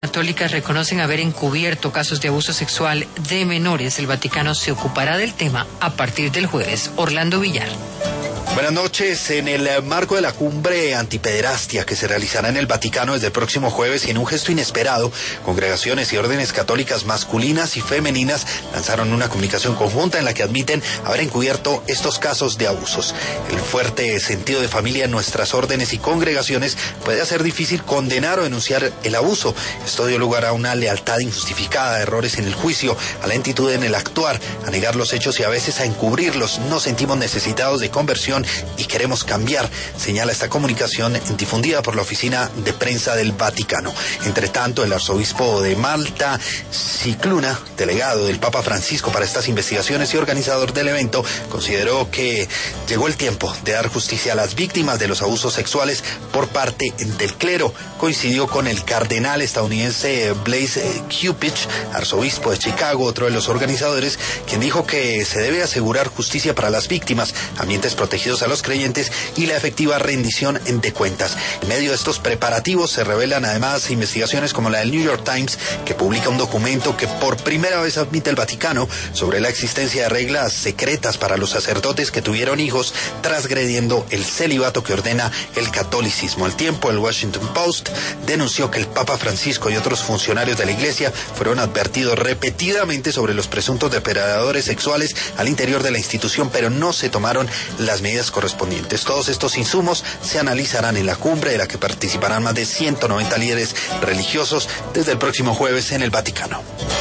Católicas reconocen haber encubierto casos de abuso sexual de menores. El Vaticano se ocupará del tema a partir del jueves. Orlando Villar. Buenas noches. En el marco de la cumbre antipederastia que se realizará en el Vaticano desde el próximo jueves y en un gesto inesperado, congregaciones y órdenes católicas masculinas y femeninas lanzaron una comunicación conjunta en la que admiten haber encubierto estos casos de abusos. El fuerte sentido de familia en nuestras órdenes y congregaciones puede hacer difícil condenar o denunciar el abuso. Esto dio lugar a una lealtad injustificada, a errores en el juicio, a lentitud en el actuar, a negar los hechos y a veces a encubrirlos. Nos sentimos necesitados de conversión y queremos cambiar, señala esta comunicación difundida por la Oficina de Prensa del Vaticano. Entre tanto, el arzobispo de Malta, Scicluna, delegado del Papa Francisco para estas investigaciones y organizador del evento, consideró que llegó el tiempo de dar justicia a las víctimas de los abusos sexuales por parte del clero. Coincidió con el cardenal estadounidense Blaise Cupich, arzobispo de Chicago, otro de los organizadores, quien dijo que se debe asegurar justicia para las víctimas, ambientes protegidos a los creyentes y la efectiva rendición de cuentas. En medio de estos preparativos se revelan además investigaciones como la del New York Times, que publica un documento que por primera vez admite el Vaticano sobre la existencia de reglas secretas para los sacerdotes que tuvieron hijos, transgrediendo el celibato que ordena el catolicismo. Al tiempo, el Washington Post denunció que el Papa Francisco y otros funcionarios de la Iglesia fueron advertidos repetidamente sobre los presuntos depredadores sexuales al interior de la institución, pero no se tomaron las medidas correspondientes. Todos estos insumos se analizarán en la cumbre de la que participarán más de 190 líderes religiosos desde el próximo jueves en el Vaticano.